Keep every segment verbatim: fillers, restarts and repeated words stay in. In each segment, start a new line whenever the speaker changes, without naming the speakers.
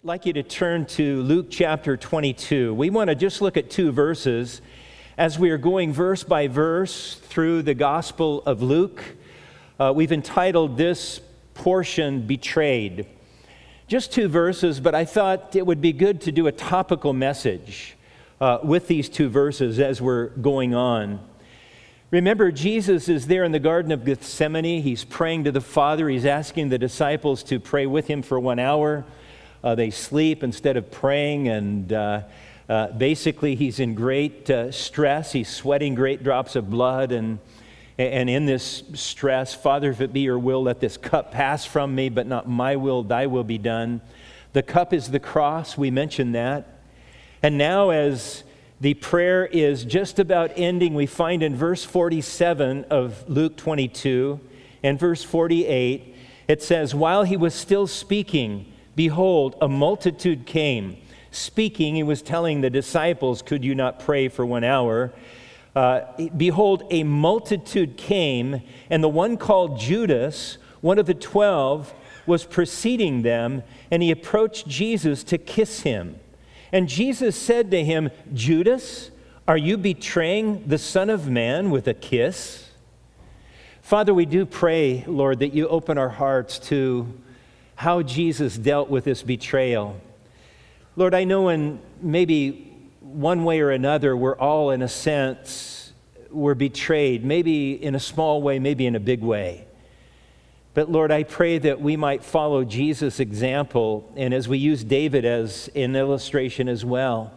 like you to turn to Luke chapter twenty-two. We want to just look at two verses as we are going verse by verse through the Gospel of Luke. Uh, we've entitled this portion, Betrayed. Just two verses, but I thought it would be good to do a topical message uh, with these two verses as we're going on. Remember, Jesus is there in the Garden of Gethsemane. He's praying to the Father. He's asking the disciples to pray with him for one hour. Uh, they sleep instead of praying, and uh, uh, basically he's in great uh, stress. He's sweating great drops of blood, and and in this stress, Father, if it be your will, let this cup pass from me, but not my will, thy will be done. The cup is the cross. We mentioned that. And now as the prayer is just about ending, we find in verse forty-seven of Luke twenty-two and verse forty-eight, it says, while he was still speaking, behold, a multitude came. Speaking, he was telling the disciples, could you not pray for one hour? Uh, behold, a multitude came, and the one called Judas, one of the twelve, was preceding them, and he approached Jesus to kiss him. And Jesus said to him, Judas, are you betraying the Son of Man with a kiss? Father, we do pray, Lord, that you open our hearts to how Jesus dealt with this betrayal. Lord, I know in maybe one way or another, we're all, in a sense, we're betrayed, maybe in a small way, maybe in a big way. But Lord, I pray that we might follow Jesus' example, and as we use David as an illustration as well,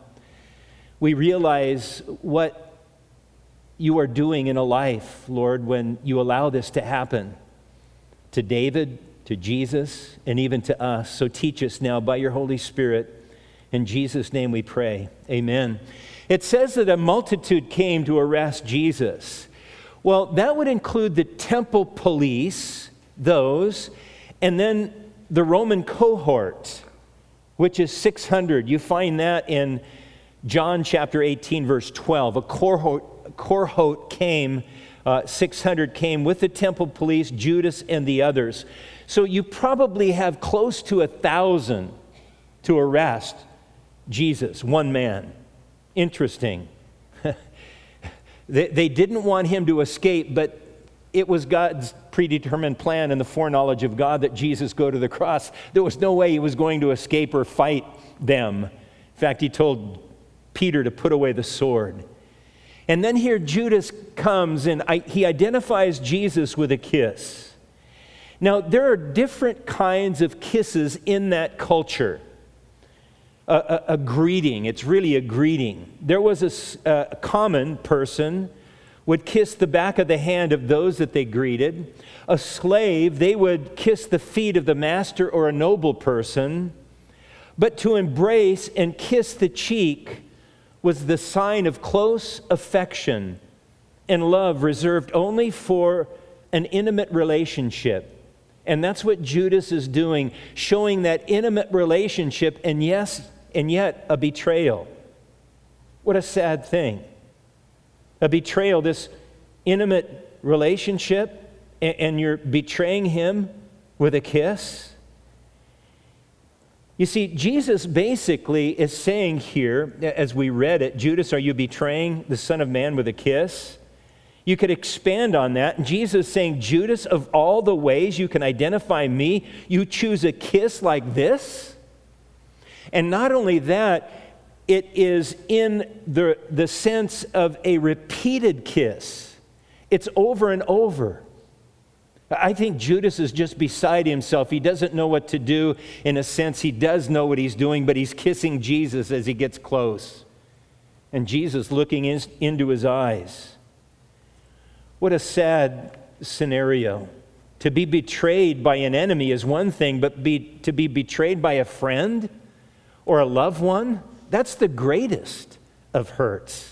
we realize what you are doing in a life, Lord, when you allow this to happen to David, to Jesus, and even to us. So teach us now by your Holy Spirit. In Jesus' name we pray. Amen. It says that a multitude came to arrest Jesus. Well, that would include the temple police, those, and then the Roman cohort, which is six hundred. You find that in John chapter eighteen, verse twelve. A cohort, cohort came, uh, six hundred came with the temple police, Judas and the others. So you probably have close to a thousand to arrest Jesus, one man. Interesting. they, they didn't want him to escape, but it was God's predetermined plan and the foreknowledge of God that Jesus go to the cross. There was no way he was going to escape or fight them. In fact, he told Peter to put away the sword. And then here Judas comes and I, he identifies Jesus with a kiss. Now, there are different kinds of kisses in that culture. A, a, a greeting, it's really a greeting. There was a, a common person would kiss the back of the hand of those that they greeted. A slave, they would kiss the feet of the master or a noble person. But to embrace and kiss the cheek was the sign of close affection and love reserved only for an intimate relationship. And that's what Judas is doing, showing that intimate relationship, and yes, and yet a betrayal. What a sad thing. A betrayal, this intimate relationship, and, and you're betraying him with a kiss. You see, Jesus basically is saying here, as we read it, Judas, are you betraying the Son of Man with a kiss? You could expand on that. Jesus saying, Judas, of all the ways you can identify me, you choose a kiss like this? And not only that, it is in the, the sense of a repeated kiss. It's over and over. I think Judas is just beside himself. He doesn't know what to do. In a sense, he does know what he's doing, but he's kissing Jesus as he gets close. And Jesus looking in, into his eyes. What a sad scenario. To be betrayed by an enemy is one thing, but be, to be betrayed by a friend or a loved one, that's the greatest of hurts.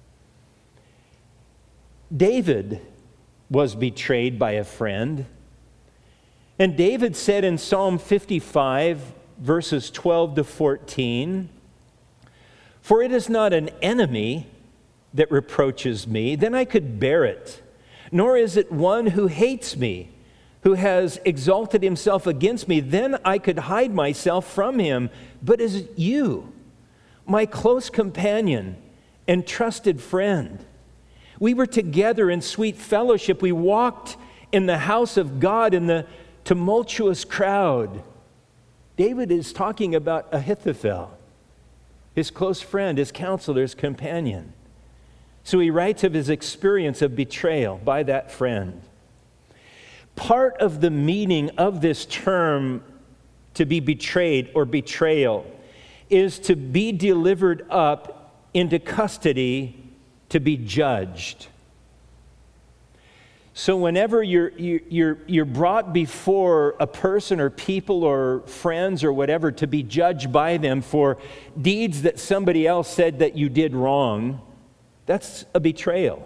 David was betrayed by a friend. And David said in Psalm fifty-five, verses twelve to fourteen, for it is not an enemy that reproaches me, then I could bear it. Nor is it one who hates me, who has exalted himself against me. Then I could hide myself from him. But as you, my close companion and trusted friend, we were together in sweet fellowship. We walked in the house of God in the tumultuous crowd. David is talking about Ahithophel, his close friend, his counselor, his companion. So he writes of his experience of betrayal by that friend. Part of the meaning of this term, to be betrayed or betrayal, is to be delivered up into custody to be judged. So whenever you're, you're, you're brought before a person or people or friends or whatever to be judged by them for deeds that somebody else said that you did wrong, that's a betrayal.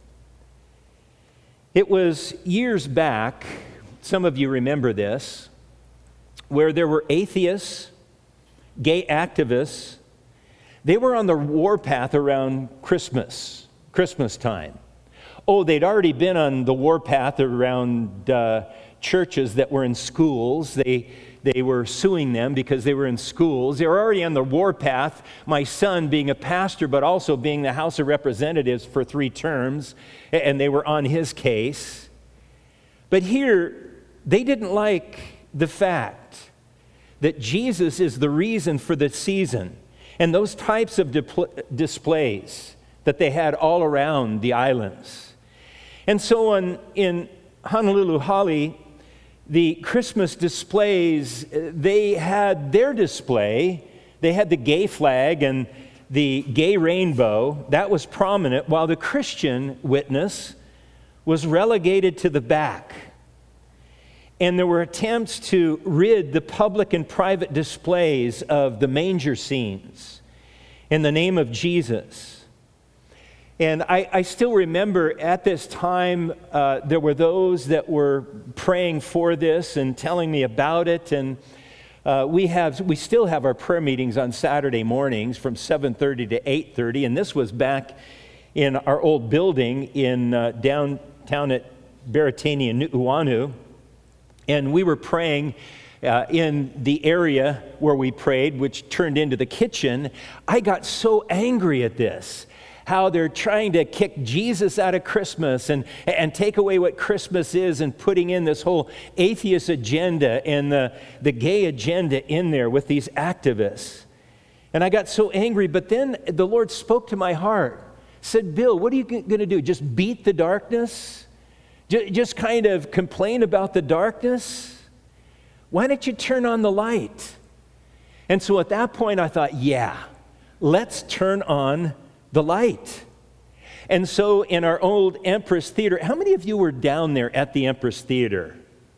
It was years back, some of you remember this, where there were atheists, gay activists. They were on the warpath around Christmas, Christmas time. Oh, they'd already been on the warpath around uh, churches that were in schools. They they were suing them because they were in schools. They were already on the warpath, my son being a pastor, but also being the House of Representatives for three terms, and they were on his case. But here, they didn't like the fact that Jesus is the reason for the season, and those types of dipl- displays that they had all around the islands. And so on, in Honolulu, Hawaii, the Christmas displays, they had their display. They had the gay flag and the gay rainbow. That was prominent, while the Christian witness was relegated to the back. And there were attempts to rid the public and private displays of the manger scenes in the name of Jesus. And I, I still remember at this time, uh, there were those that were praying for this and telling me about it. And uh, we have, we still have our prayer meetings on Saturday mornings from seven thirty to eight thirty. And this was back in our old building in uh, downtown at Beretania, Nu'uanu. And we were praying uh, in the area where we prayed, which turned into the kitchen. I got so angry at this. How they're trying to kick Jesus out of Christmas and, and take away what Christmas is and putting in this whole atheist agenda and the, the gay agenda in there with these activists. And I got so angry, but then the Lord spoke to my heart, said, Bill, what are you going to do? Just beat the darkness? J- just kind of complain about the darkness? Why don't you turn on the light? And so at that point I thought, yeah, let's turn on the light. And so in our old Empress Theater, how many of you were down there at the Empress Theater?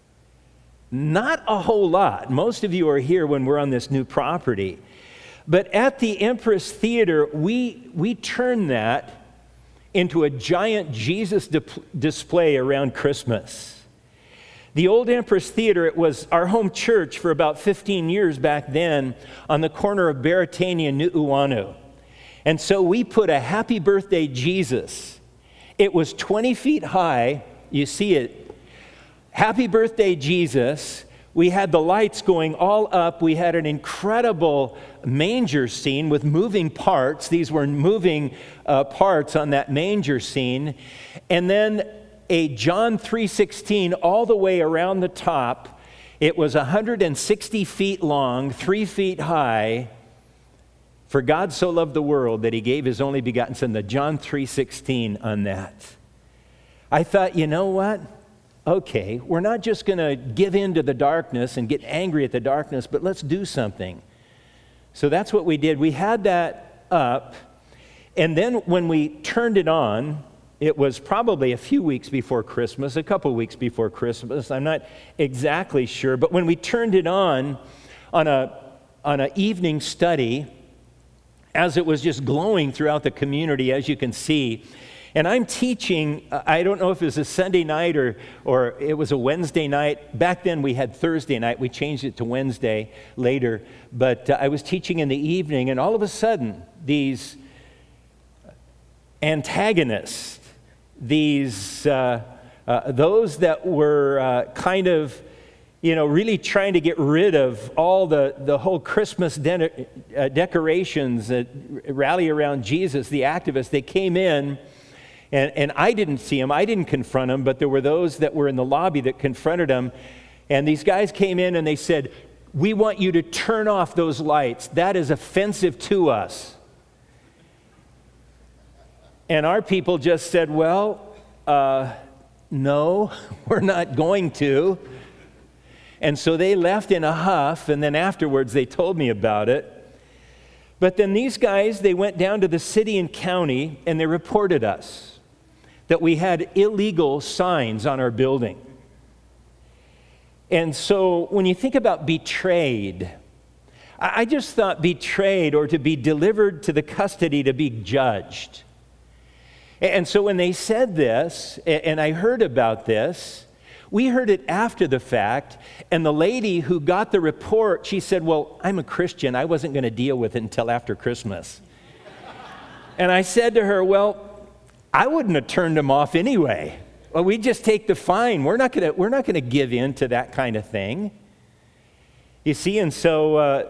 Not a whole lot. Most of you are here when we're on this new property. But at the Empress Theater, we, we turned that into a giant Jesus di- display around Christmas. The old Empress Theater, it was our home church for about fifteen years back then on the corner of Beretania and Nu'uanu. And so we put a Happy Birthday Jesus. It was twenty feet high. You see it. Happy Birthday Jesus. We had the lights going all up. We had an incredible manger scene with moving parts. These were moving uh, parts on that manger scene. And then a John three sixteen all the way around the top. It was one hundred sixty feet long, three feet high. For God so loved the world that he gave his only begotten son, the John three sixteen on that. I thought, you know what? Okay, we're not just going to give in to the darkness and get angry at the darkness, but let's do something. So that's what we did. We had that up, and then when we turned it on, it was probably a few weeks before Christmas, a couple weeks before Christmas. I'm not exactly sure, but when we turned it on on a on an evening study, as it was just glowing throughout the community, as you can see. And I'm teaching, I don't know if it was a Sunday night or, or it was a Wednesday night. Back then we had Thursday night. We changed it to Wednesday later. But uh, I was teaching in the evening, and all of a sudden, these antagonists, these uh, uh, those that were uh, kind of, you know, really trying to get rid of all the, the whole Christmas de- uh, decorations that rally around Jesus, the activists. They came in, and, and I didn't see them. I didn't confront them, but there were those that were in the lobby that confronted them. And these guys came in and they said, "We want you to turn off those lights. That is offensive to us." And our people just said, "Well, uh, no, we're not going to." And so they left in a huff, and then afterwards they told me about it. But then these guys, they went down to the city and county, and they reported us that we had illegal signs on our building. And so when you think about betrayed, I just thought betrayed, or to be delivered to the custody to be judged. And so when they said this, and I heard about this, we heard it after the fact, and the lady who got the report, she said, "Well, I'm a Christian. I wasn't going to deal with it until after Christmas." And I said to her, "Well, I wouldn't have turned them off anyway. Well, we just take the fine. We're not going to we're not going to give in to that kind of thing." You see, and so uh,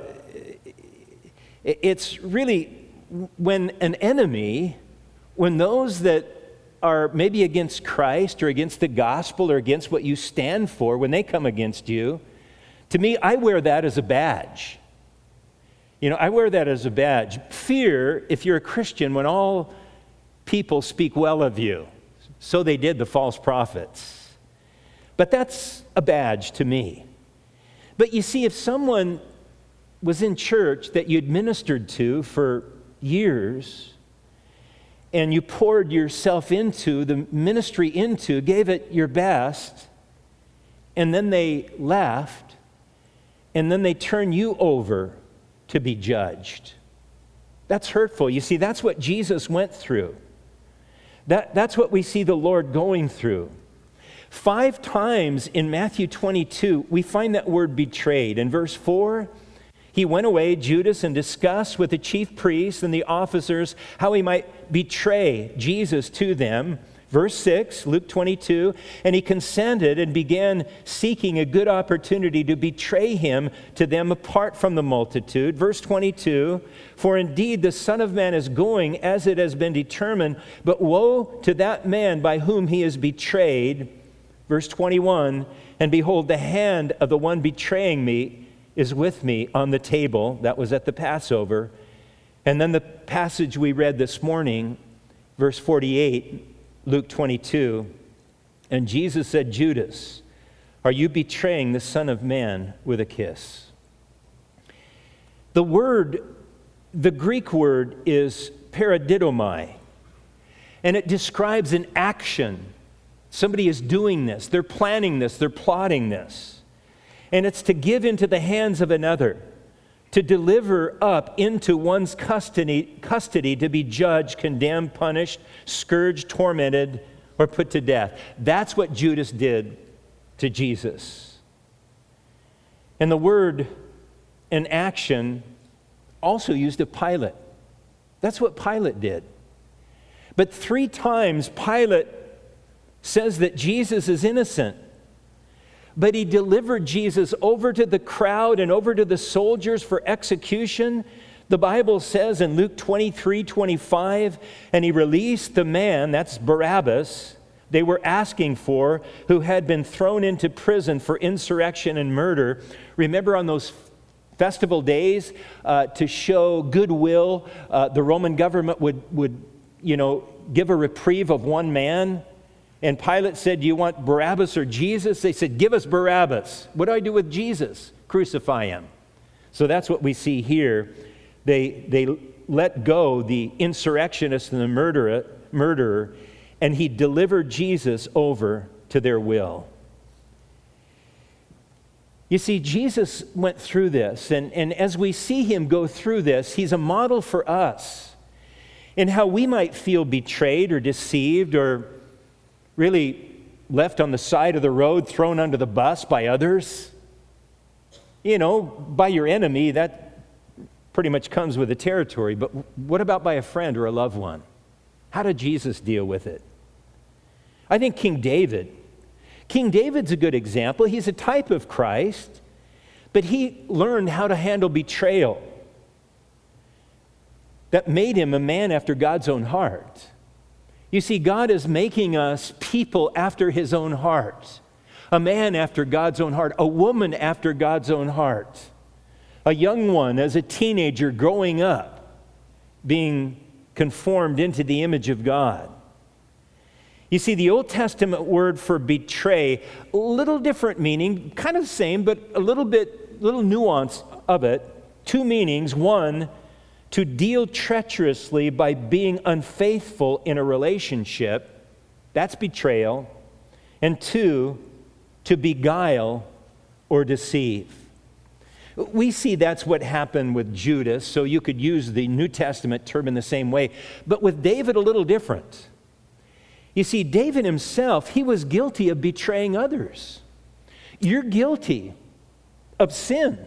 it's really when an enemy, when those that are maybe against Christ or against the gospel or against what you stand for, when they come against you, to me, I wear that as a badge. You know, I wear that as a badge. Fear, if you're a Christian, when all people speak well of you. So they did the false prophets. But that's a badge to me. But you see, if someone was in church that you'd ministered to for years, and you poured yourself into, the ministry into, gave it your best, and then they left, and then they turn you over to be judged. That's hurtful. You see, that's what Jesus went through. That, that's what we see the Lord going through. Five times in Matthew twenty-two, we find that word betrayed. In verse four, he went away, Judas, and discussed with the chief priests and the officers how he might betray Jesus to them. Verse six, Luke twenty-two, and he consented and began seeking a good opportunity to betray him to them apart from the multitude. Verse twenty-two, for indeed the Son of Man is going as it has been determined, but woe to that man by whom he is betrayed. Verse twenty-one, and behold, the hand of the one betraying me is with me on the table. That was at the Passover. And then the passage we read this morning, verse forty-eight, Luke twenty-two, and Jesus said, "Judas, are you betraying the Son of Man with a kiss?" The word, the Greek word is paradidomai, and it describes an action. Somebody is doing this, they're planning this, they're plotting this. And it's to give into the hands of another, to deliver up into one's custody, custody to be judged, condemned, punished, scourged, tormented, or put to death. That's what Judas did to Jesus. And the word and action also used of Pilate. That's what Pilate did. But three times Pilate says that Jesus is innocent. But he delivered Jesus over to the crowd and over to the soldiers for execution. The Bible says in Luke twenty-three twenty-five, and he released the man, that's Barabbas, they were asking for, who had been thrown into prison for insurrection and murder. Remember on those festival days, uh, to show goodwill, uh, the Roman government would, would, you know, give a reprieve of one man. And Pilate said, "Do you want Barabbas or Jesus?" They said, "Give us Barabbas." What do I do with Jesus? Crucify him. So that's what we see here. They, they let go the insurrectionist and the murderer, murderer, and he delivered Jesus over to their will. You see, Jesus went through this, and, and as we see him go through this, he's a model for us in how we might feel betrayed or deceived or really left on the side of the road, thrown under the bus by others. You know, by your enemy, that pretty much comes with the territory. But what about by a friend or a loved one? How did Jesus deal with it? I think King David King David's a good example. He's a type of Christ, but he learned how to handle betrayal. That made him a man after God's own heart. You see, God is making us people after his own heart. A man after God's own heart. A woman after God's own heart. A young one as a teenager growing up, being conformed into the image of God. You see, the Old Testament word for betray, a little different meaning, kind of the same, but a little bit, little nuance of it. Two meanings. One, to deal treacherously by being unfaithful in a relationship. That's betrayal. And two, to beguile or deceive. We see that's what happened with Judas, so you could use the New Testament term in the same way. But with David, a little different. You see, David himself, he was guilty of betraying others. You're guilty of sin.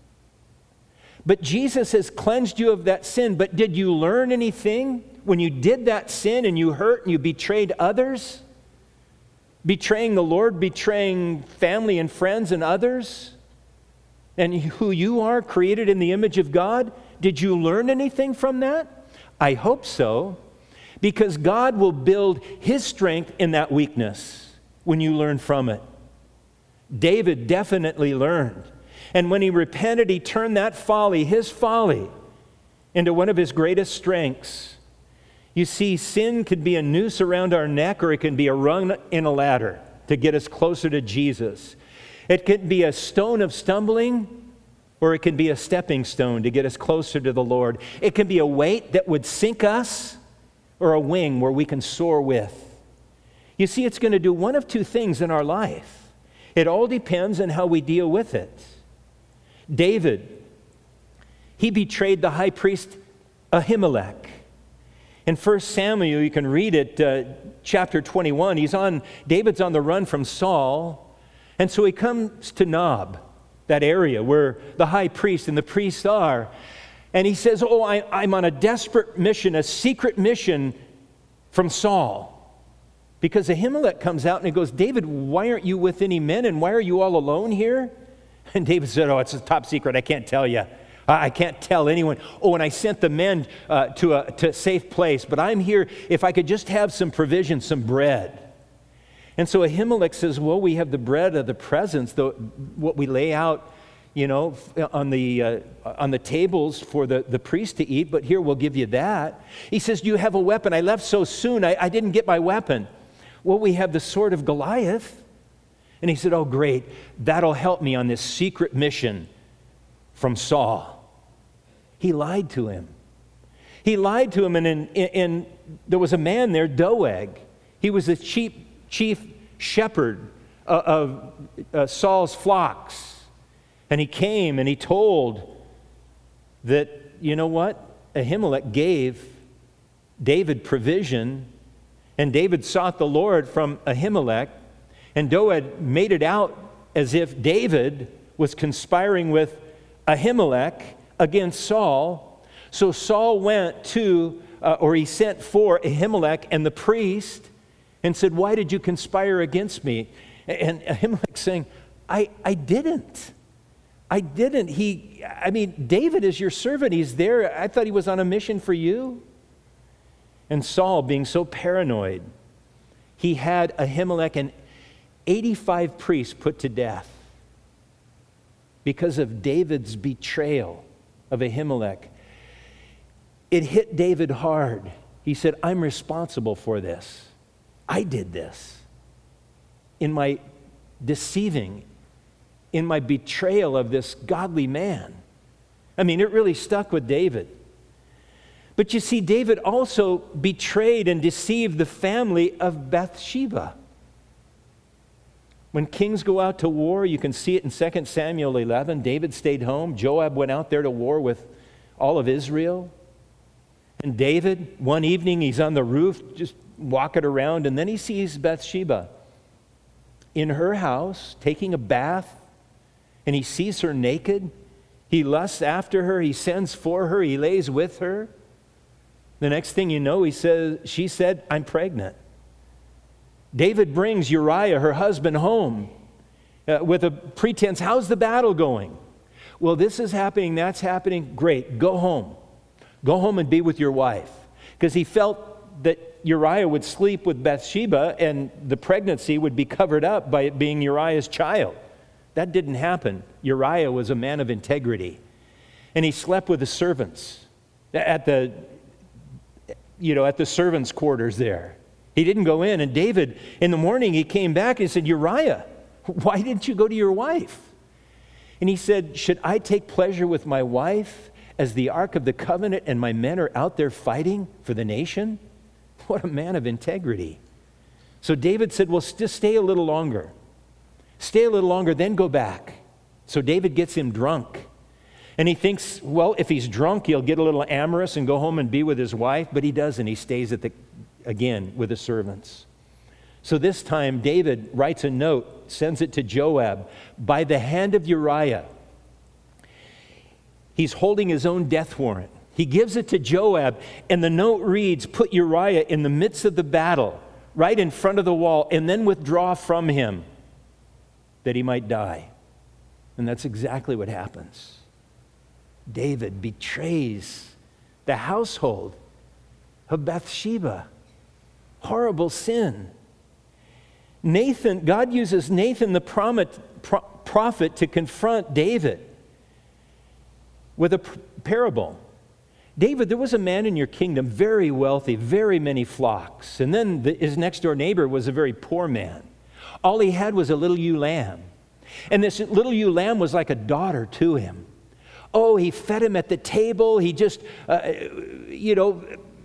But Jesus has cleansed you of that sin. But did you learn anything when you did that sin and you hurt and you betrayed others? Betraying the Lord, betraying family and friends and others? And who you are, created in the image of God? Did you learn anything from that? I hope so. Because God will build his strength in that weakness when you learn from it. David definitely learned. And when he repented, he turned that folly, his folly, into one of his greatest strengths. You see, sin could be a noose around our neck, or it can be a rung in a ladder to get us closer to Jesus. It could be a stone of stumbling, or it can be a stepping stone to get us closer to the Lord. It can be a weight that would sink us, or a wing where we can soar with. You see, it's going to do one of two things in our life. It all depends on how we deal with it. David, he betrayed the high priest Ahimelech. In First Samuel, you can read it, uh, chapter twenty-one. He's on, David's on the run from Saul, and so he comes to Nob, that area where the high priest and the priests are, and he says, oh, I, I'm on a desperate mission, a secret mission from Saul. Because Ahimelech comes out and he goes, David, why aren't you with any men, and why are you all alone here? And David said, oh, it's a top secret. I can't tell you. I can't tell anyone. Oh, and I sent the men uh, to, a, to a safe place, but I'm here if I could just have some provision, some bread. And so Ahimelech says, well, we have the bread of the presence, the, what we lay out, you know, on the, uh, on the tables for the, the priest to eat, but here we'll give you that. He says, do you have a weapon? I left so soon, I, I didn't get my weapon. Well, we have the sword of Goliath. And he said, oh, great, that'll help me on this secret mission from Saul. He lied to him. He lied to him, and, in, in, in, there was a man there, Doeg. He was the chief, chief shepherd of, of uh, Saul's flocks. And he came and he told that, you know what? Ahimelech gave David provision, and David sought the Lord from Ahimelech. And Doeg made it out as if David was conspiring with Ahimelech against Saul. So Saul went to, uh, or he sent for Ahimelech and the priest and said, why did you conspire against me? And Ahimelech saying, I, I didn't. I didn't. He, I mean, David is your servant. He's there. I thought he was on a mission for you. And Saul, being so paranoid, he had Ahimelech and eighty-five priests put to death because of David's betrayal of Ahimelech. It hit David hard. He said, I'm responsible for this. I did this in my deceiving, in my betrayal of this godly man. I mean, it really stuck with David. But you see, David also betrayed and deceived the family of Bathsheba. When kings go out to war, you can see it in Second Samuel eleven. David stayed home. Joab went out there to war with all of Israel. And David, one evening, he's on the roof just walking around, and then he sees Bathsheba in her house taking a bath, and he sees her naked. He lusts after her. He sends for her. He lays with her. The next thing you know, he says, she said, I'm pregnant. David brings Uriah, her husband, home uh, with a pretense, how's the battle going? Well, this is happening, that's happening, great, go home. Go home and be with your wife. Because he felt that Uriah would sleep with Bathsheba and the pregnancy would be covered up by it being Uriah's child. That didn't happen. Uriah was a man of integrity. And he slept with the servants at the, you know, at the servants' quarters there. He didn't go in. And David, in the morning, he came back and said, Uriah, why didn't you go to your wife? And he said, should I take pleasure with my wife as the Ark of the Covenant and my men are out there fighting for the nation? What a man of integrity. So David said, well, just stay a little longer. Stay a little longer, then go back. So David gets him drunk. And he thinks, well, if he's drunk, he'll get a little amorous and go home and be with his wife. But he doesn't. He stays at the, again with the servants. So this time, David writes a note, sends it to Joab, by the hand of Uriah. He's holding his own death warrant. He gives it to Joab, and the note reads, put Uriah in the midst of the battle, right in front of the wall, and then withdraw from him, that he might die. And that's exactly what happens. David betrays the household of Bathsheba. Horrible sin. Nathan, God uses Nathan the prophet to confront David with a parable. David, there was a man in your kingdom, very wealthy, very many flocks. And then the, his next door neighbor was a very poor man. All he had was a little ewe lamb. And this little ewe lamb was like a daughter to him. Oh, he fed him at the table. He just, uh, you know,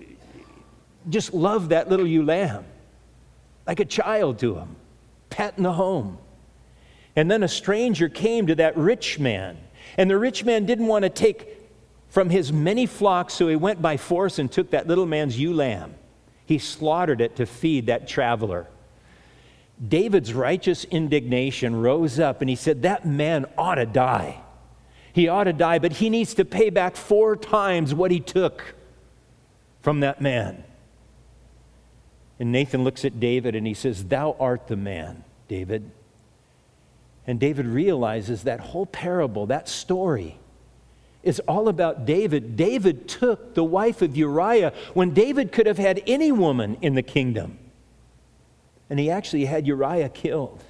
just loved that little ewe lamb. Like a child to him. Pet in the home. And then a stranger came to that rich man. And the rich man didn't want to take from his many flocks, so he went by force and took that little man's ewe lamb. He slaughtered it to feed that traveler. David's righteous indignation rose up and he said, that man ought to die. He ought to die, but he needs to pay back four times what he took from that man. And Nathan looks at David and he says, thou art the man, David. And David realizes that whole parable, that story, is all about David. David took the wife of Uriah when David could have had any woman in the kingdom. And he actually had Uriah killed.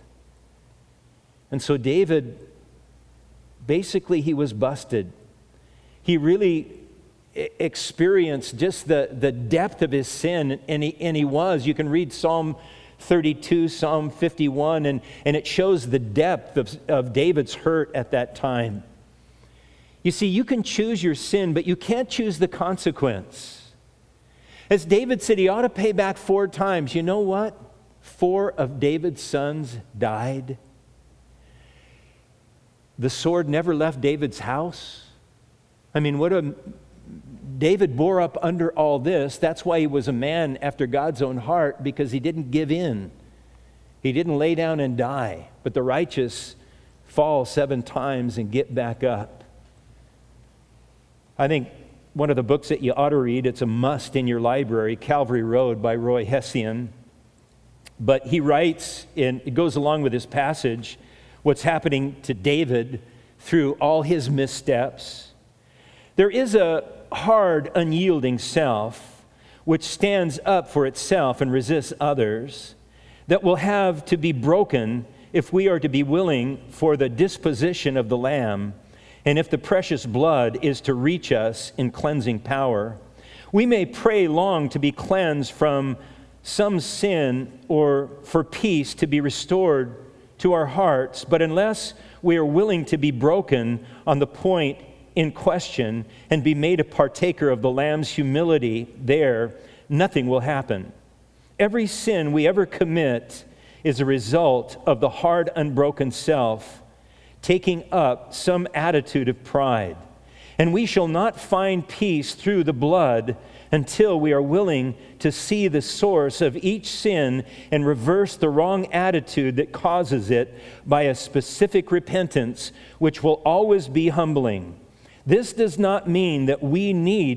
And so David, basically he was busted. He really experienced just the, the depth of his sin, and he, and he was. You can read Psalm thirty-two, Psalm fifty-one, and, and it shows the depth of, of David's hurt at that time. You see, you can choose your sin, but you can't choose the consequence. As David said, he ought to pay back four times. You know what? Four of David's sons died. The sword never left David's house. I mean, what a... David bore up under all this. That's why he was a man after God's own heart, because he didn't give in. He didn't lay down and die. But the righteous fall seven times and get back up. I think one of the books that you ought to read, it's a must in your library, Calvary Road by Roy Hession. But he writes, and it goes along with this passage, what's happening to David through all his missteps. There is a hard, unyielding self which stands up for itself and resists others that will have to be broken if we are to be willing for the disposition of the Lamb, and if the precious blood is to reach us in cleansing power. We may pray long to be cleansed from some sin or for peace to be restored to our hearts, but unless we are willing to be broken on the point in question and be made a partaker of the Lamb's humility there, nothing will happen. Every sin we ever commit is a result of the hard, unbroken self taking up some attitude of pride. And we shall not find peace through the blood until we are willing to see the source of each sin and reverse the wrong attitude that causes it by a specific repentance, which will always be humbling. This does not mean that we need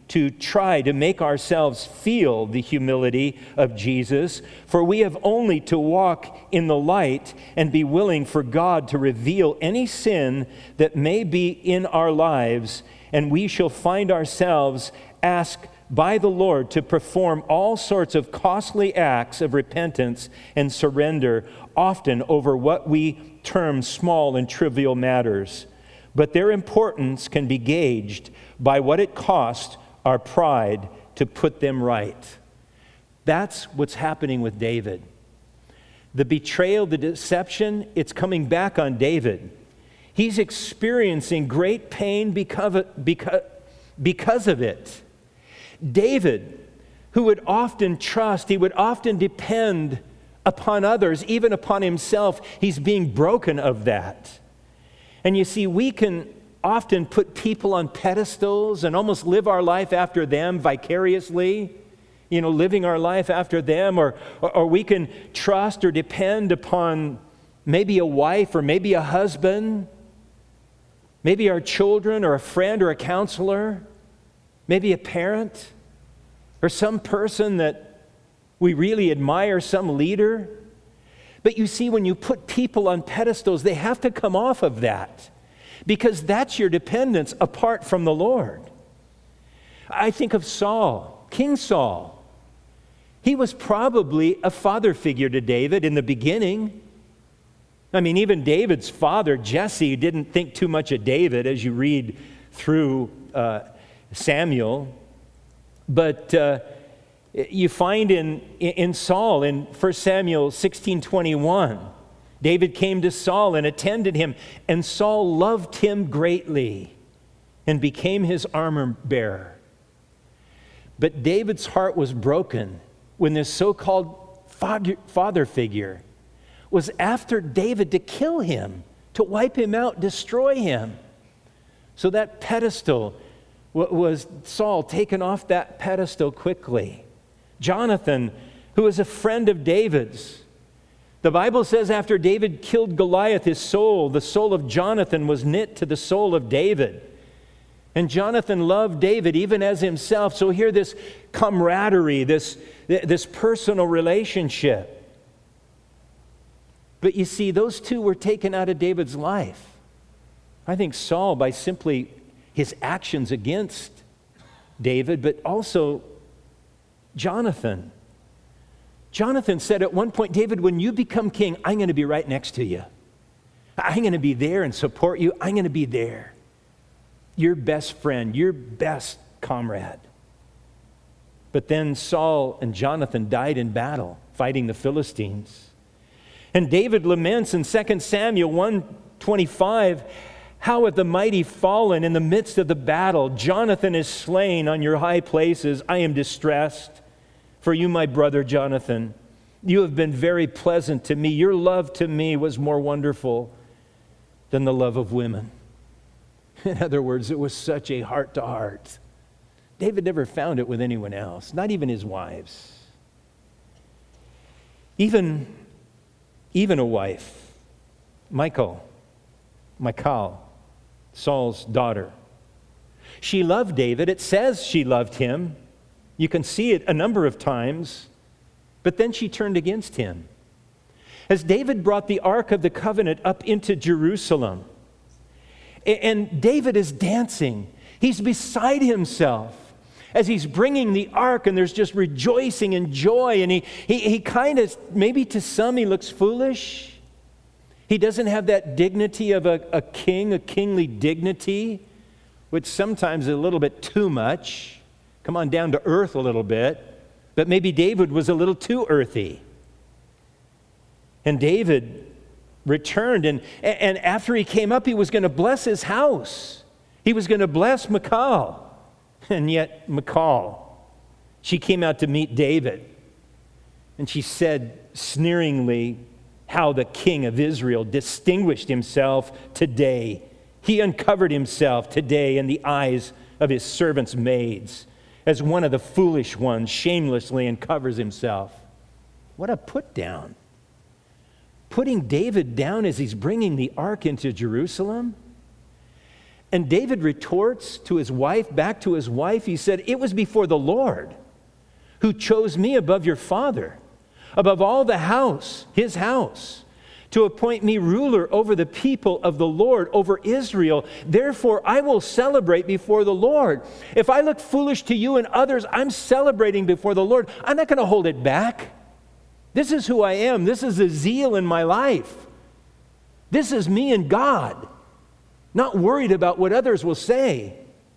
to try to make ourselves feel the humility of Jesus, for we have only to walk in the light and be willing for God to reveal any sin that may be in our lives, and we shall find ourselves asked by the Lord to perform all sorts of costly acts of repentance and surrender, often over what we term small and trivial matters. But their importance can be gauged by what it cost our pride to put them right. That's what's happening with David. The betrayal, the deception, it's coming back on David. He's experiencing great pain because of, because, because of it. David, who would often trust, he would often depend upon others, even upon himself, he's being broken of that. And you see, we can often put people on pedestals and almost live our life after them vicariously, you know, living our life after them, or, or, or we can trust or depend upon maybe a wife or maybe a husband, maybe our children or a friend or a counselor, maybe a parent or some person that we really admire, some leader. But you see, when you put people on pedestals, they have to come off of that, because that's your dependence apart from the Lord. I think of Saul, King Saul. He was probably a father figure to David in the beginning. I mean, even David's father, Jesse, didn't think too much of David as you read through uh, Samuel. But uh, you find in, in Saul, in First Samuel sixteen twenty-one, David came to Saul and attended him, and Saul loved him greatly and became his armor bearer. But David's heart was broken when this so-called father figure was after David to kill him, to wipe him out, destroy him. So that pedestal was Saul taken off that pedestal quickly. Jonathan, who was a friend of David's, the Bible says after David killed Goliath, his soul, the soul of Jonathan was knit to the soul of David. And Jonathan loved David even as himself. So here this camaraderie, this, this personal relationship. But you see, those two were taken out of David's life. I think Saul by simply his actions against David, but also Jonathan. Jonathan said at one point, David, when you become king, I'm going to be right next to you. I'm going to be there and support you. I'm going to be there. Your best friend, your best comrade. But then Saul and Jonathan died in battle, fighting the Philistines. And David laments in Second Samuel one twenty-five, how hath the mighty fallen in the midst of the battle? Jonathan is slain on your high places. I am distressed. For you, my brother Jonathan, you have been very pleasant to me. Your love to me was more wonderful than the love of women. In other words, it was such a heart-to-heart. David never found it with anyone else, not even his wives. Even, even a wife, Michal, Michal, Saul's daughter. She loved David. It says she loved him. You can see it a number of times, but then she turned against him. As David brought the Ark of the Covenant up into Jerusalem, and David is dancing, he's beside himself as he's bringing the Ark, and there's just rejoicing and joy, and he, he, he kind of, maybe to some he looks foolish. He doesn't have that dignity of a, a king, a kingly dignity, which sometimes is a little bit too much. Come on down to earth a little bit. But maybe David was a little too earthy. And David returned, and, and after he came up, he was going to bless his house. He was going to bless Michal. And yet Michal, she came out to meet David. And she said sneeringly how the king of Israel distinguished himself today. He uncovered himself today in the eyes of his servants' maids, as one of the foolish ones shamelessly uncovers himself. What a put down. Putting David down as he's bringing the ark into Jerusalem. And David retorts to his wife, back to his wife, he said, "It was before the Lord who chose me above your father, above all the house, his house, to appoint me ruler over the people of the Lord, over Israel. Therefore, I will celebrate before the Lord. If I look foolish to you and others, I'm celebrating before the Lord. I'm not going to hold it back. This is who I am. This is the zeal in my life. This is me and God, not worried about what others will say."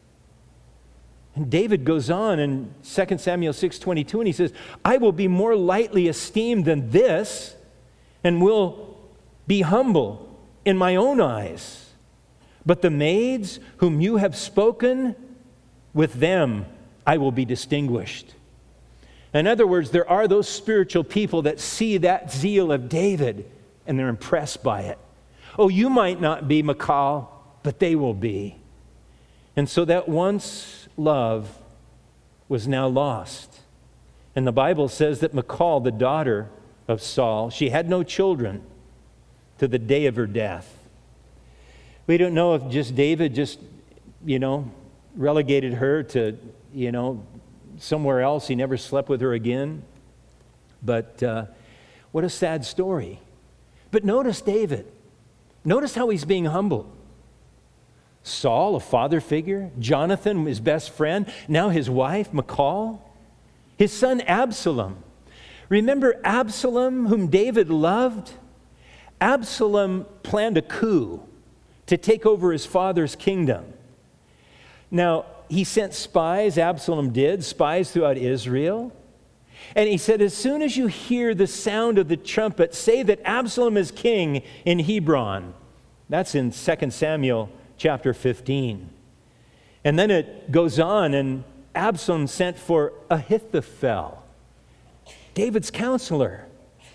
And David goes on in Second Samuel six twenty-two, and he says, "I will be more lightly esteemed than this, and will be humble in my own eyes. But the maids whom you have spoken, with them I will be distinguished." In other words, there are those spiritual people that see that zeal of David, and they're impressed by it. Oh, you might not be, Michal, but they will be. And so that once love was now lost. And the Bible says that Michal, the daughter of Saul, she had no children to the day of her death. We don't know if just David just, you know, relegated her to, you know, somewhere else. He never slept with her again. But uh, what a sad story. But notice David. Notice how he's being humbled. Saul, a father figure. Jonathan, his best friend. Now his wife, Michal. His son, Absalom. Remember Absalom, whom David loved? Absalom planned a coup to take over his father's kingdom. Now, he sent spies, Absalom did, spies throughout Israel. And he said, as soon as you hear the sound of the trumpet, say that Absalom is king in Hebron. That's in Second Samuel chapter fifteen. And then it goes on, and Absalom sent for Ahithophel, David's counselor.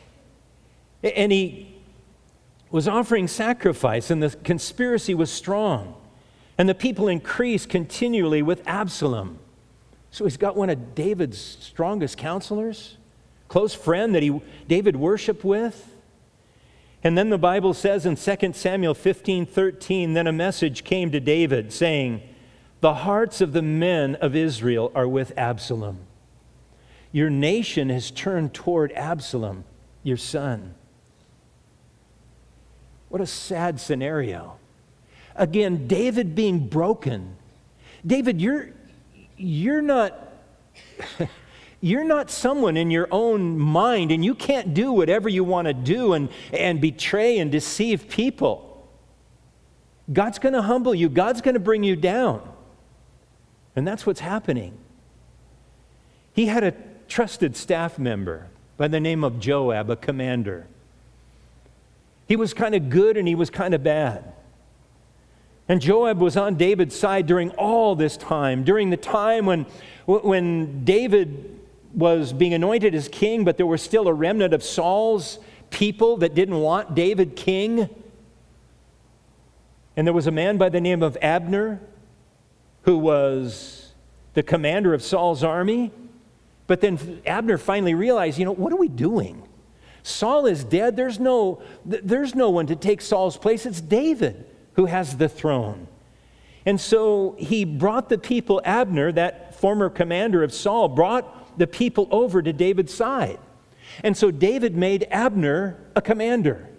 And he was offering sacrifice, and the conspiracy was strong. And the people increased continually with Absalom. So he's got one of David's strongest counselors, close friend that he David worshiped with. And then the Bible says in Second Samuel fifteen thirteen, then a message came to David saying, the hearts of the men of Israel are with Absalom. Your nation has turned toward Absalom, your son. What a sad scenario. Again, David being broken. David, you're you're not you're not someone in your own mind, and you can't do whatever you want to do and, and betray and deceive people. God's going to humble you. God's going to bring you down. And that's what's happening. He had a trusted staff member by the name of Joab, a commander. He was kind of good and he was kind of bad. And Joab was on David's side during all this time, during the time when, when David was being anointed as king, but there was still a remnant of Saul's people that didn't want David king. And there was a man by the name of Abner who was the commander of Saul's army. But then Abner finally realized, you know, what are we doing? Saul is dead. There's no, there's no one to take Saul's place. It's David who has the throne. And so he brought the people, Abner, that former commander of Saul, brought the people over to David's side. And so David made Abner a commander.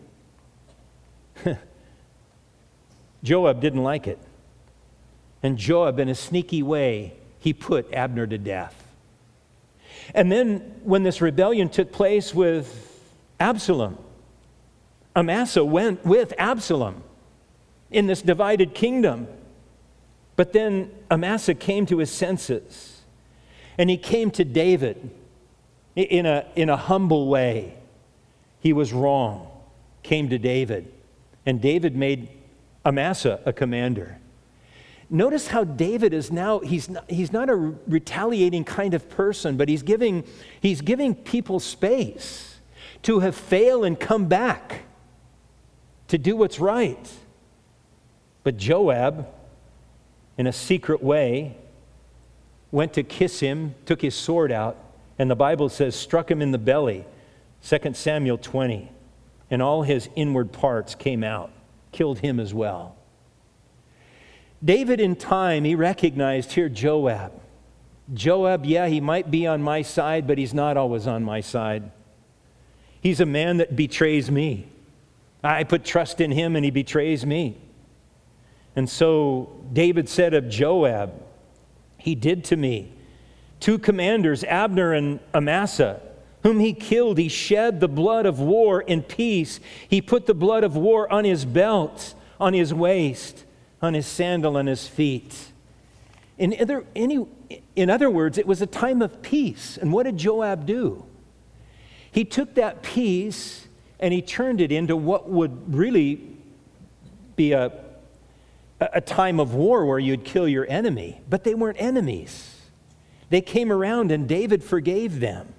Joab didn't like it. And Joab, in a sneaky way, he put Abner to death. And then when this rebellion took place with Absalom, Amasa went with Absalom in this divided kingdom. But then Amasa came to his senses, and he came to David in a, in a humble way. He was wrong, came to David, and David made Amasa a commander. Notice how David is now, he's not, he's not a retaliating kind of person, but he's giving, he's giving people space to have failed and come back to do what's right. But Joab, in a secret way, went to kiss him, took his sword out, and the Bible says struck him in the belly, Second Samuel twenty, and all his inward parts came out, killed him as well. David, in time, he recognized here Joab. Joab, yeah, he might be on my side, but he's not always on my side. He's a man that betrays me. I put trust in him and he betrays me. And so David said of Joab, he did to me. Two commanders, Abner and Amasa, whom he killed, he shed the blood of war in peace. He put the blood of war on his belt, on his waist, on his sandal, and his feet. In other, any, in other words, it was a time of peace. And what did Joab do? He took that peace and he turned it into what would really be a, a time of war where you'd kill your enemy. But they weren't enemies. They came around and David forgave them.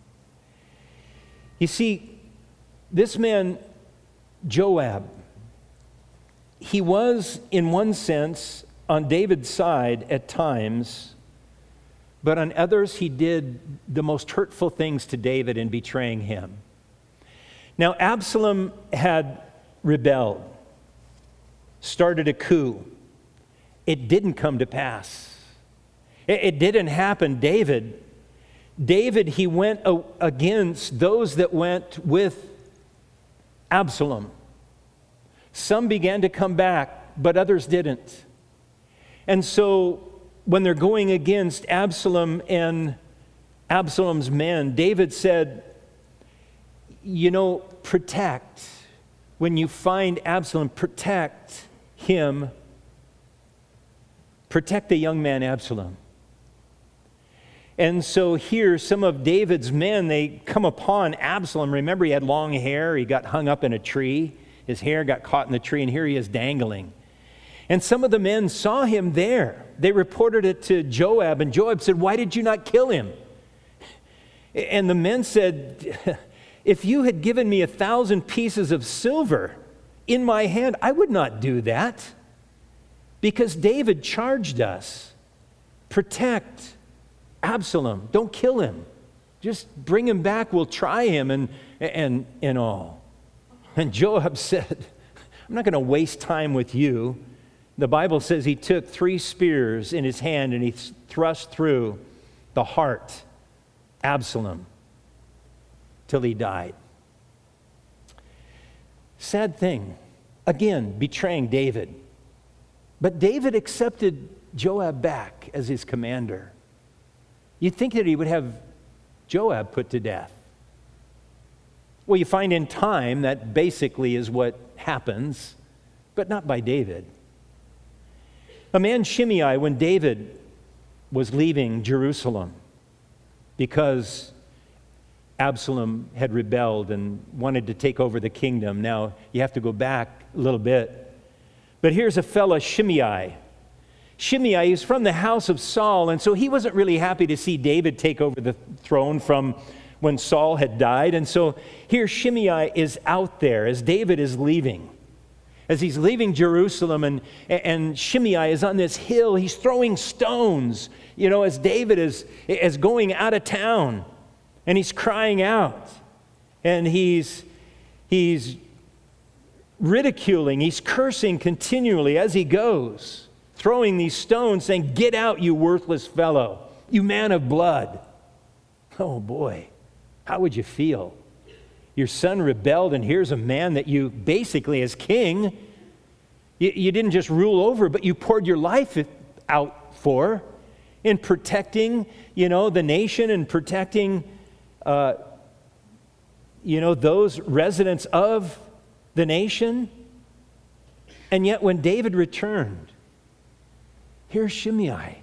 You see, this man, Joab, he was, in one sense, on David's side at times, but on others he did the most hurtful things to David in betraying him. Now, Absalom had rebelled, started a coup. It didn't come to pass. It, it didn't happen. David, David, he went a- against those that went with Absalom. Some began to come back, but others didn't. And so when they're going against Absalom and Absalom's men, David said, you know, protect. When you find Absalom, protect him. Protect the young man Absalom. And so here, some of David's men, they come upon Absalom. Remember, he had long hair. He got hung up in a tree. His hair got caught in the tree, and here he is dangling. And some of the men saw him there. They reported it to Joab, and Joab said, why did you not kill him? And the men said, if you had given me a thousand pieces of silver in my hand, I would not do that. Because David charged us, protect Absalom. Don't kill him. Just bring him back. We'll try him and, and, and all. And Joab said, I'm not going to waste time with you. The Bible says he took three spears in his hand and he thrust through the heart, Absalom, till he died. Sad thing. Again, betraying David. But David accepted Joab back as his commander. You'd think that he would have Joab put to death. Well, you find in time that basically is what happens, but not by David. A man, Shimei, when David was leaving Jerusalem because Absalom had rebelled and wanted to take over the kingdom. Now, you have to go back a little bit. But here's a fella, Shimei. Shimei is from the house of Saul, and so he wasn't really happy to see David take over the throne from when Saul had died. And so here Shimei is out there as David is leaving. As he's leaving Jerusalem, and, and Shimei is on this hill, he's throwing stones, you know, as David is, is going out of town. And he's crying out. And he's, he's ridiculing, he's cursing continually as he goes, throwing these stones, saying, get out, you worthless fellow, you man of blood. Oh boy, how would you feel? Your son rebelled, and here's a man that you basically, as king, you, you didn't just rule over, but you poured your life out for in protecting, you know, the nation and protecting, uh, you know, those residents of the nation. And yet when David returned, here's Shimei.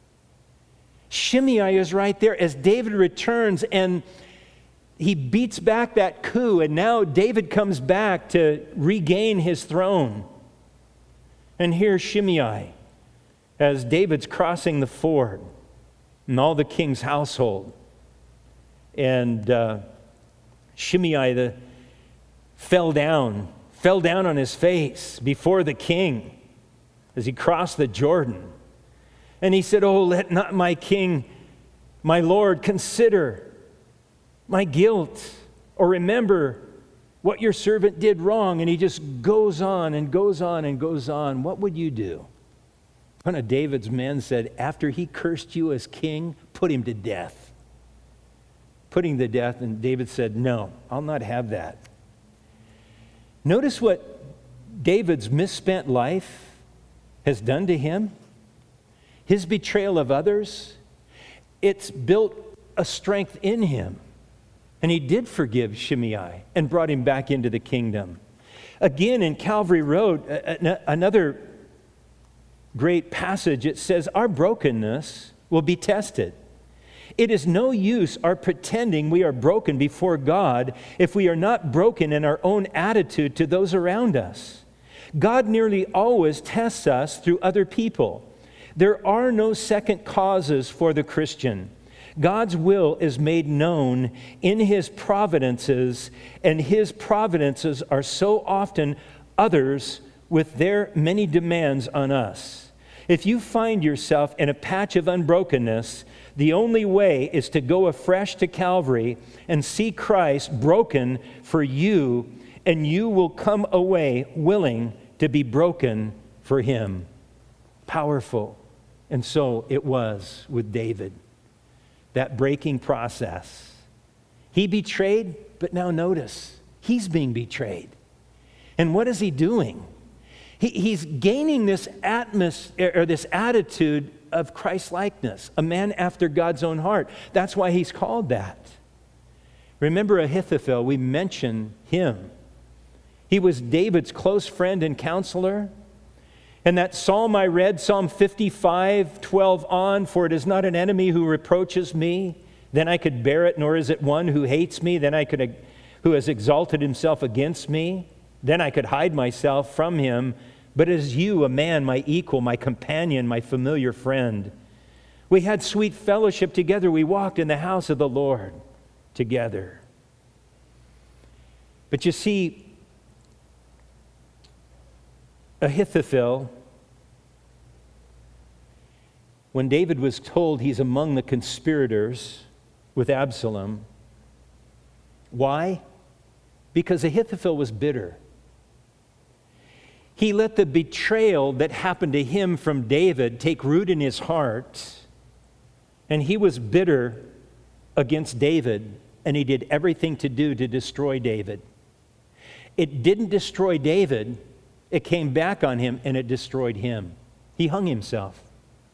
Shimei is right there as David returns, and he beats back that coup, and now David comes back to regain his throne. And here's Shimei as David's crossing the ford and all the king's household. And uh, Shimei the, fell down, fell down on his face before the king as he crossed the Jordan. And he said, oh, let not my king, my Lord, consider my guilt, or remember what your servant did wrong. And he just goes on and goes on and goes on. What would you do? One of David's men said, after he cursed you as king, put him to death. Putting to death, and David said, no, I'll not have that. Notice what David's misspent life has done to him. His betrayal of others, it's built a strength in him. And he did forgive Shimei and brought him back into the kingdom. Again, in Calvary Road, another great passage, it says, our brokenness will be tested. It is no use our pretending we are broken before God if we are not broken in our own attitude to those around us. God nearly always tests us through other people. There are no second causes for the Christian. God's will is made known in His providences, and His providences are so often others with their many demands on us. If you find yourself in a patch of unbrokenness, the only way is to go afresh to Calvary and see Christ broken for you, and you will come away willing to be broken for Him. Powerful. And so it was with David. That breaking process. He betrayed, but now notice, he's being betrayed. And what is he doing? He, he's gaining this atmosphere, or this attitude of Christ-likeness, a man after God's own heart. That's why he's called that. Remember Ahithophel, we mentioned him. He was David's close friend and counselor. And that psalm I read, Psalm fifty-five, twelve on, for it is not an enemy who reproaches me, then I could bear it, nor is it one who hates me, then I could, who has exalted himself against me, then I could hide myself from him. But it is you, a man, my equal, my companion, my familiar friend. We had sweet fellowship together. We walked in the house of the Lord together. But you see, Ahithophel, when David was told he's among the conspirators with Absalom, why? Because Ahithophel was bitter. He let the betrayal that happened to him from David take root in his heart, and he was bitter against David, and he did everything to do to destroy David. It didn't destroy David. It came back on him and it destroyed him. He hung himself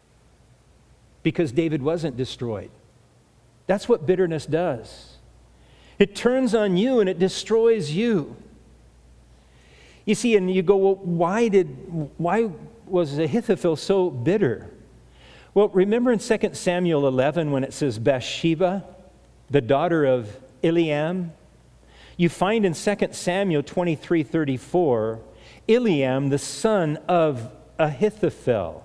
because David wasn't destroyed. That's what bitterness does. It turns on you and it destroys you. You see, and you go, well, why did, why was Ahithophel so bitter? Well, remember in Second Samuel eleven when it says Bathsheba, the daughter of Eliam? You find in Second Samuel twenty-three thirty-four, Eliam, the son of Ahithophel.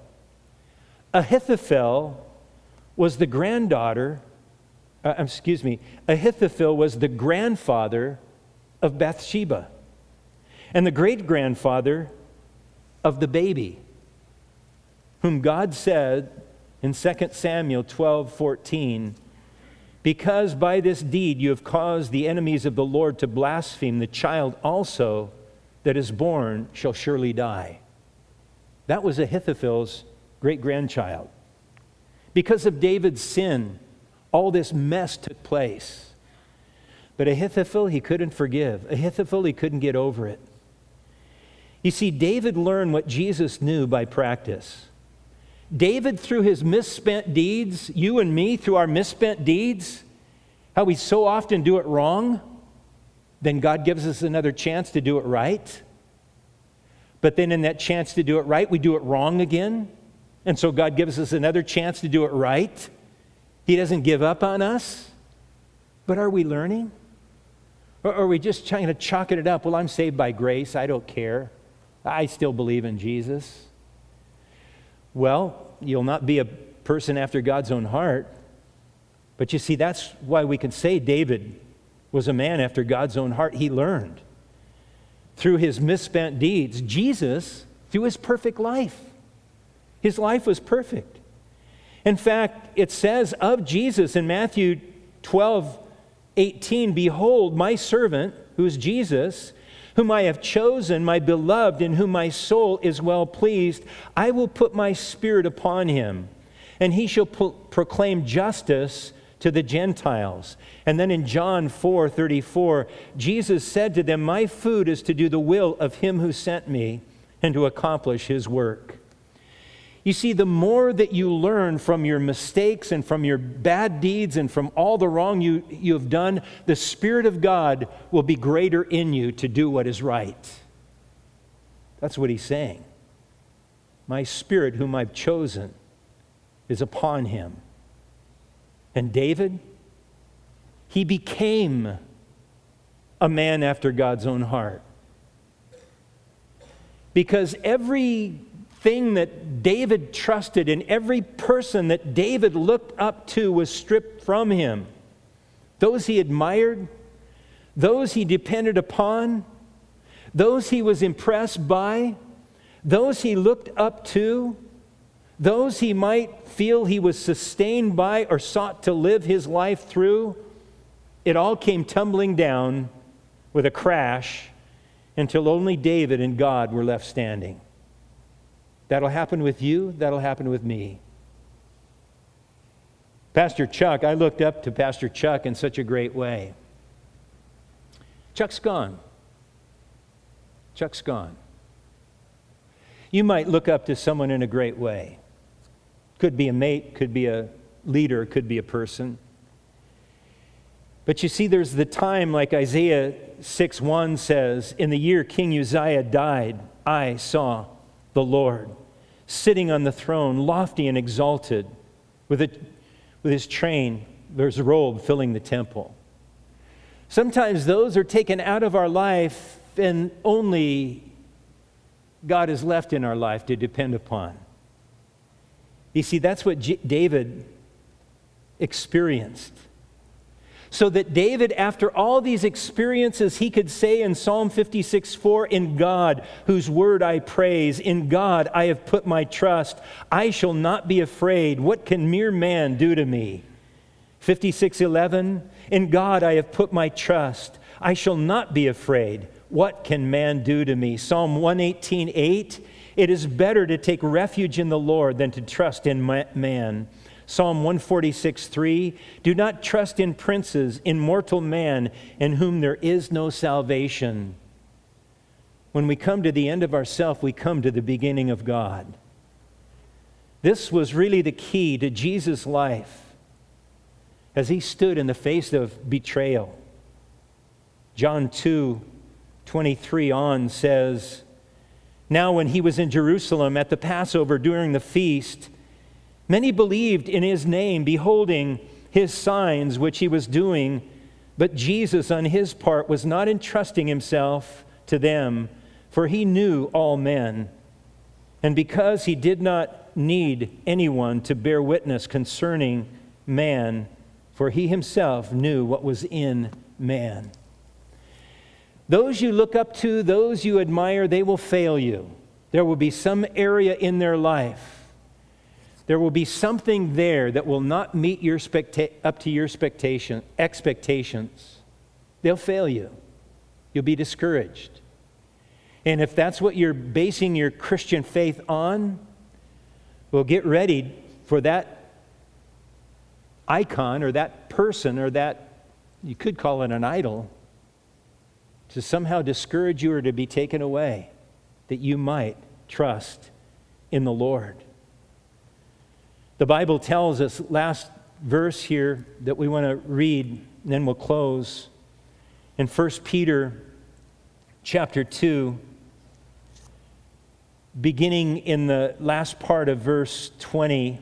Ahithophel was the granddaughter, uh, excuse me, Ahithophel was the grandfather of Bathsheba and the great-grandfather of the baby, whom God said in Second Samuel twelve fourteen, because by this deed you have caused the enemies of the Lord to blaspheme, the child also that is born shall surely die. That was Ahithophel's great-grandchild. Because of David's sin, all this mess took place. But Ahithophel, he couldn't forgive. Ahithophel, he couldn't get over it. You see, David learned what Jesus knew by practice. David, through his misspent deeds, you and me, through our misspent deeds, how we so often do it wrong, then God gives us another chance to do it right. But then in that chance to do it right, we do it wrong again. And so God gives us another chance to do it right. He doesn't give up on us. But are we learning? Or are we just trying to chalk it up? Well, I'm saved by grace. I don't care. I still believe in Jesus. Well, you'll not be a person after God's own heart. But you see, that's why we can say David was a man after God's own heart. He learned through his misspent deeds. Jesus, through his perfect life. His life was perfect. In fact, it says of Jesus in Matthew twelve eighteen, behold, my servant, who is Jesus, whom I have chosen, my beloved, in whom my soul is well pleased. I will put my Spirit upon him, and he shall pro- proclaim justice to the Gentiles. And then in John four thirty-four, Jesus said to them, my food is to do the will of him who sent me and to accomplish his work. You see, the more that you learn from your mistakes and from your bad deeds and from all the wrong you, you have done, the Spirit of God will be greater in you to do what is right. That's what he's saying. My Spirit, whom I've chosen, is upon him. And David, he became a man after God's own heart. Because every thing that David trusted in, every person that David looked up to was stripped from him. Those he admired, those he depended upon, those he was impressed by, those he looked up to, those he might feel he was sustained by or sought to live his life through, it all came tumbling down with a crash until only David and God were left standing. That'll happen with you. That'll happen with me. Pastor Chuck, I looked up to Pastor Chuck in such a great way. Chuck's gone. Chuck's gone. You might look up to someone in a great way. Could be a mate, could be a leader, could be a person. But you see, there's the time, like Isaiah six one says, in the year King Uzziah died, I saw the Lord sitting on the throne, lofty and exalted, with, a, with his train, his robe filling the temple. Sometimes those are taken out of our life and only God is left in our life to depend upon. You see, that's what J- David experienced. So that David, after all these experiences, he could say in Psalm fifty-six four, in God, whose word I praise, in God I have put my trust. I shall not be afraid. What can mere man do to me? fifty-six eleven, in God I have put my trust. I shall not be afraid. What can man do to me? Psalm one eighteen eight, it is better to take refuge in the Lord than to trust in man. Psalm one forty-six three, do not trust in princes, in mortal man, in whom there is no salvation. When we come to the end of ourself, we come to the beginning of God. This was really the key to Jesus' life as he stood in the face of betrayal. John two twenty-three on says, now when he was in Jerusalem at the Passover during the feast, many believed in his name, beholding his signs which he was doing. But Jesus, on his part, was not entrusting himself to them, for he knew all men. And because he did not need anyone to bear witness concerning man, for he himself knew what was in man. Those you look up to, those you admire, they will fail you. There will be some area in their life, there will be something there that will not meet your specta- up to your expectation, expectations. They'll fail you. You'll be discouraged. And if that's what you're basing your Christian faith on, well, get ready for that icon or that person or that, you could call it an idol, to somehow discourage you or to be taken away, that you might trust in the Lord. The Bible tells us, last verse here that we want to read, and then we'll close. In First Peter chapter two, beginning in the last part of verse twenty,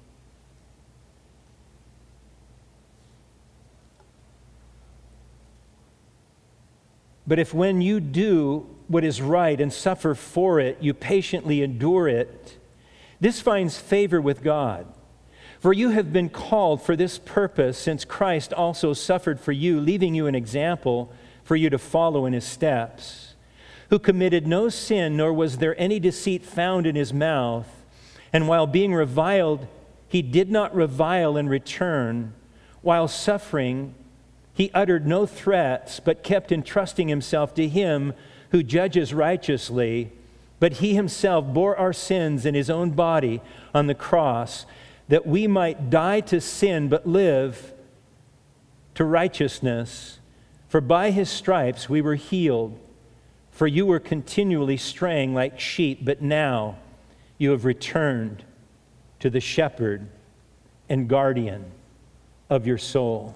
but if when you do what is right and suffer for it, you patiently endure it, this finds favor with God. For you have been called for this purpose, since Christ also suffered for you, leaving you an example for you to follow in his steps, who committed no sin, nor was there any deceit found in his mouth. And while being reviled, he did not revile in return. While suffering, he uttered no threats, but kept entrusting himself to him who judges righteously, but he himself bore our sins in his own body on the cross, that we might die to sin but live to righteousness. For by his stripes we were healed. For you were continually straying like sheep, but now you have returned to the shepherd and guardian of your soul.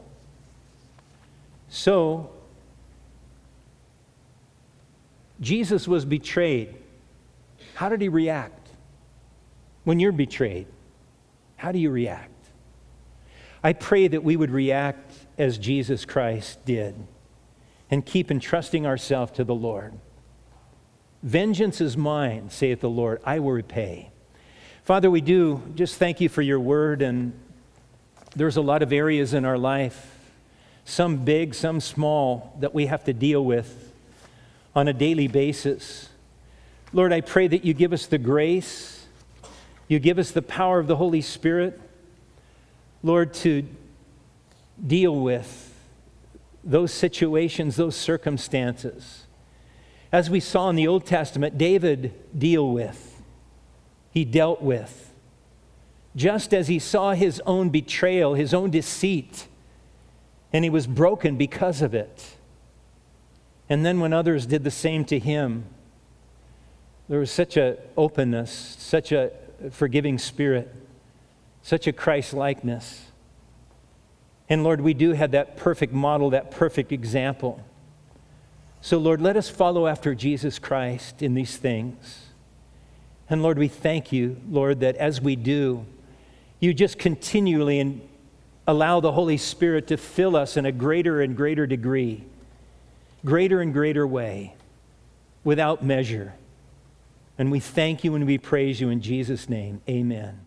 So, Jesus was betrayed. How did he react? When you're betrayed, how do you react? I pray that we would react as Jesus Christ did and keep entrusting ourselves to the Lord. Vengeance is mine, saith the Lord, I will repay. Father, we do just thank you for your word, and there's a lot of areas in our life, some big, some small, that we have to deal with on a daily basis. Lord, I pray that you give us the grace, you give us the power of the Holy Spirit, Lord, to deal with those situations, those circumstances. As we saw in the Old Testament, David deal with, he dealt with. Just as he saw his own betrayal, his own deceit, and he was broken because of it. And then when others did the same to him, there was such an openness, such a forgiving spirit, such a Christ-likeness. And Lord, we do have that perfect model, that perfect example. So Lord, let us follow after Jesus Christ in these things. And Lord, we thank you, Lord, that as we do, you just continually and allow the Holy Spirit to fill us in a greater and greater degree, greater and greater way, without measure. And we thank you and we praise you in Jesus' name. Amen.